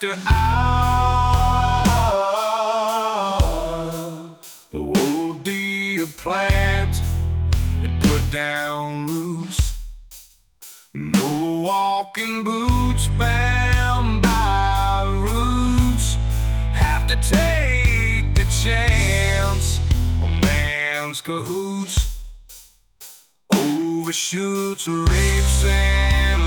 after hour. The would be a plant and put down roots. No walking boots bound by roots. Have to take the chance on man's cahoots. Overshoots, rapes, and